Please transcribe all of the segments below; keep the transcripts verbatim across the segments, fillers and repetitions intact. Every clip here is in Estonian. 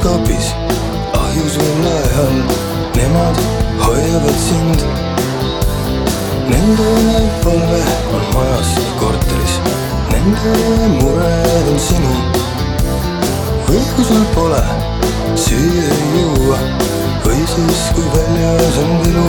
kingituskapis ahjus või lae all, nemad hoiavad sind. Nende palve on majas ja korteris, nende mured on sinu. Või kui sul pole süüa ja juua, või siis kui väljas on vilu.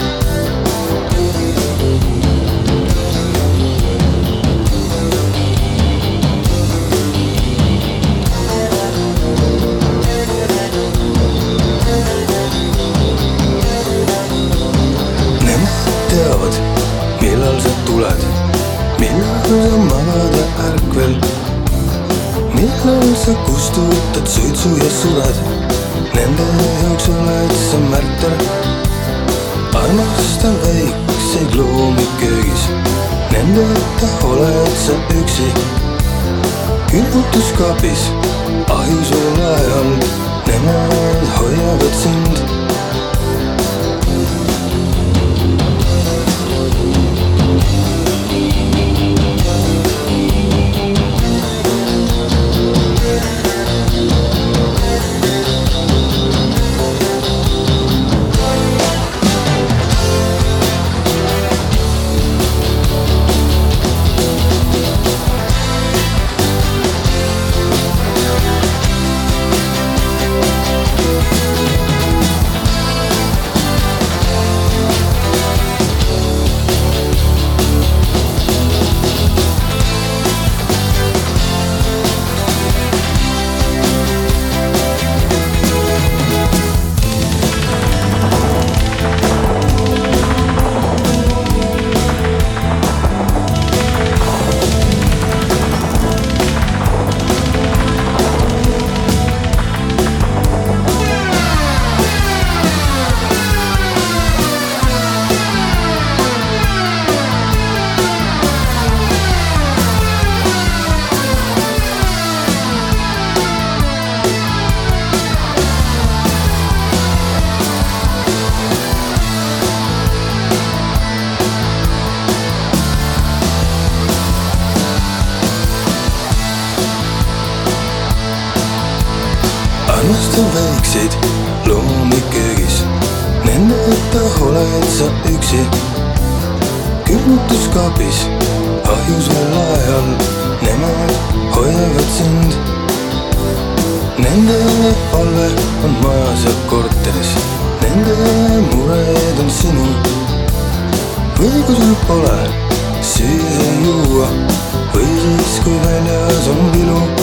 Teavad, millal sa tuled, millal sa magad ja ärkvel, millal sa kustutad suitsu ja suled. Nende jaoks oled sa märter. Armasta väikseid loomi köögis, nendeta oled sa üksi. Külmutuskapis ahjus või lae all, nemad hoiavad sind. Armasta väikseid loomi köögis, nendeta oled sa üksi. Külmutuskapis ahjus või lae all, nemad hoiavad sind. Nende palve on majas ja korteris, nende mured on sinu. Või kui sul pole süüa ja juua, või siis kui väljas on vilu.